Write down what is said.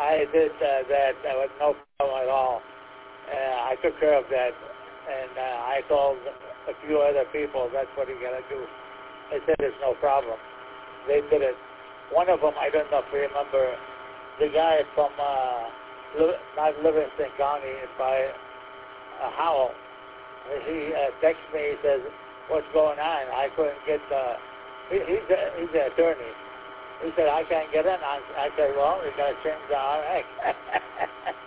I did that with no problem at all. I took care of that, and I told a few other people that's what you got to do. They said there's no problem. They did it. One of them, I don't know if you remember, the guy from not Livingston County, by Howell. He texted me. He says, "What's going on?" I couldn't get. He's an attorney. He said, "I can't get in." I said, "Well, we got to change the RX."